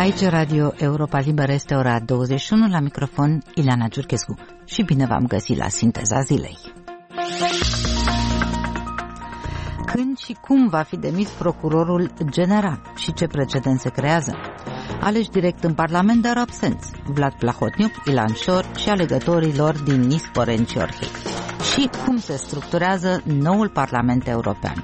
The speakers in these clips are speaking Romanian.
Aici Radio Europa Liberă, este ora 21, la microfon Ileana Giurchescu și bine v-am găsit la Sinteza Zilei. Când și cum va fi demis procurorul general și ce precedent se creează? Aleși direct în Parlament, dar absenți: Vlad Plahotniuc, Ilan Șor și alegătorii lor din Nisporeni și Orhei. Și cum se structurează noul Parlament European?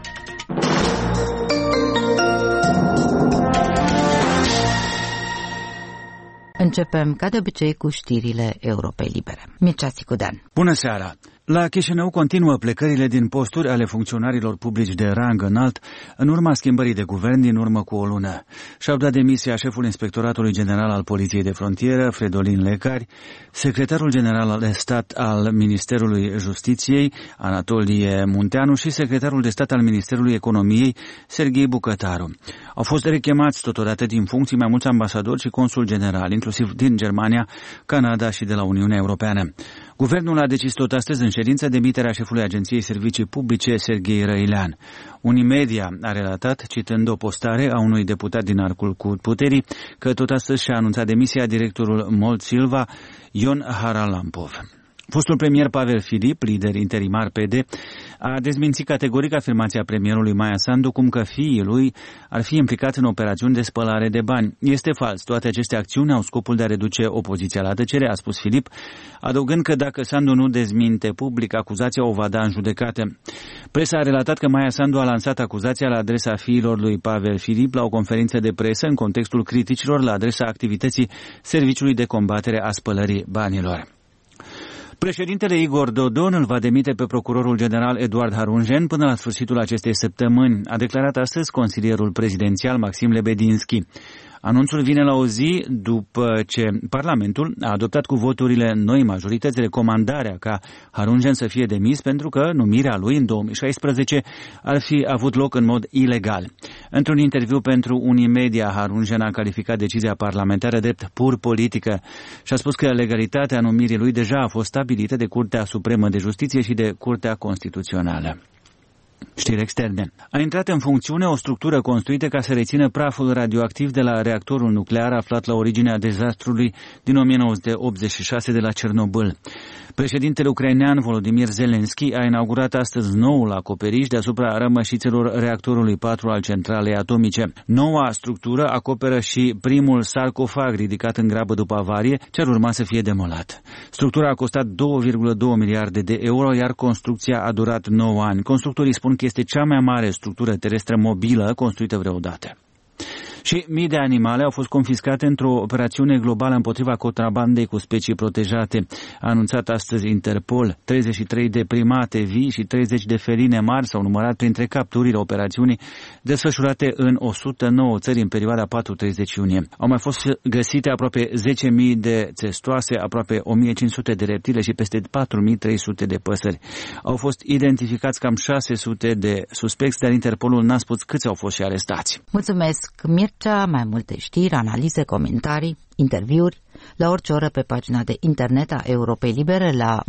Începem, ca de obicei, cu știrile Europei Libere. Mircea Sicudean. Bună seara! La Chișinău continuă plecările din posturi ale funcționarilor publici de rang înalt în urma schimbării de guvern din urmă cu o lună. Și-au dat demisia șeful Inspectoratului General al Poliției de Frontieră, Fredolin Lecari, secretarul general de stat al Ministerului Justiției, Anatolie Munteanu, și secretarul de stat al Ministerului Economiei, Serghei Bucătaru. Au fost rechemați totodată din funcții mai mulți ambasadori și consul general, inclusiv din Germania, Canada și de la Uniunea Europeană. Guvernul a decis tot astăzi în ședință demiterea șefului Agenției Servicii Publice, Serghei Răilean. Unimedia a relatat, citând o postare a unui deputat din Arcul Puterii, că tot astăzi și-a anunțat demisia directorul Molt Silva, Ion Haralampov. Fostul premier Pavel Filip, lider interimar PD, a dezmințit categoric afirmația premierului Maia Sandu cum că fiii lui ar fi implicat în operațiuni de spălare de bani. Este fals. Toate aceste acțiuni au scopul de a reduce opoziția la tăcere, a spus Filip, adăugând că dacă Sandu nu dezminte public acuzația, o va da în judecată. Presa a relatat că Maia Sandu a lansat acuzația la adresa fiilor lui Pavel Filip la o conferință de presă în contextul criticilor la adresa activității Serviciului de Combatere a Spălării Banilor. Președintele Igor Dodon îl va demite pe procurorul general Eduard Harunjen până la sfârșitul acestei săptămâni, a declarat astăzi consilierul prezidențial Maxim Lebedinski. Anunțul vine la o zi după ce Parlamentul a adoptat cu voturile noi majorități recomandarea ca Harunjen să fie demis pentru că numirea lui în 2016 ar fi avut loc în mod ilegal. Într-un interviu pentru Unimedia, Harunjen a calificat decizia parlamentară drept pur politică și a spus că legalitatea numirii lui deja a fost stabilită de Curtea Supremă de Justiție și de Curtea Constituțională. Știri externe. A intrat în funcțiune o structură construită ca să rețină praful radioactiv de la reactorul nuclear aflat la originea dezastrului din 1986 de la Cernobâl. Președintele ucrainean Volodymyr Zelensky a inaugurat astăzi noul acoperiș deasupra rămășițelor reactorului 4 al centralei atomice. Noua structură acoperă și primul sarcofag ridicat în grabă după avarie, ce ar urma să fie demolat. Structura a costat 2,2 miliarde de euro, iar construcția a durat 9 ani. Constructorii spun că este cea mai mare structură terestră mobilă construită vreodată. Și mii de animale au fost confiscate într-o operațiune globală împotriva contrabandei cu specii protejate. A anunțat astăzi Interpol. 33 de primate vii și 30 de feline mari s-au numărat printre capturile operațiunii desfășurate în 109 țări în perioada 4-30 iunie. Au mai fost găsite aproape 10.000 de țestoase, aproape 1.500 de reptile și peste 4.300 de păsări. Au fost identificați cam 600 de suspecți, dar Interpolul n-a spus câți au fost și arestați. Mulțumesc, Mircea. Mai multe știri, analize, comentarii, interviuri la orice oră pe pagina de internet a Europei Libere la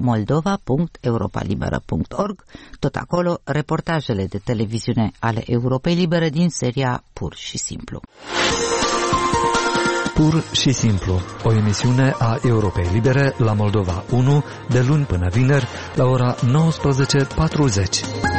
moldova.europalibera.org. Tot acolo, reportajele de televiziune ale Europei Libere din seria Pur și Simplu. Pur și Simplu, o emisiune a Europei Libere la Moldova 1, de luni până vineri, la ora 19:40.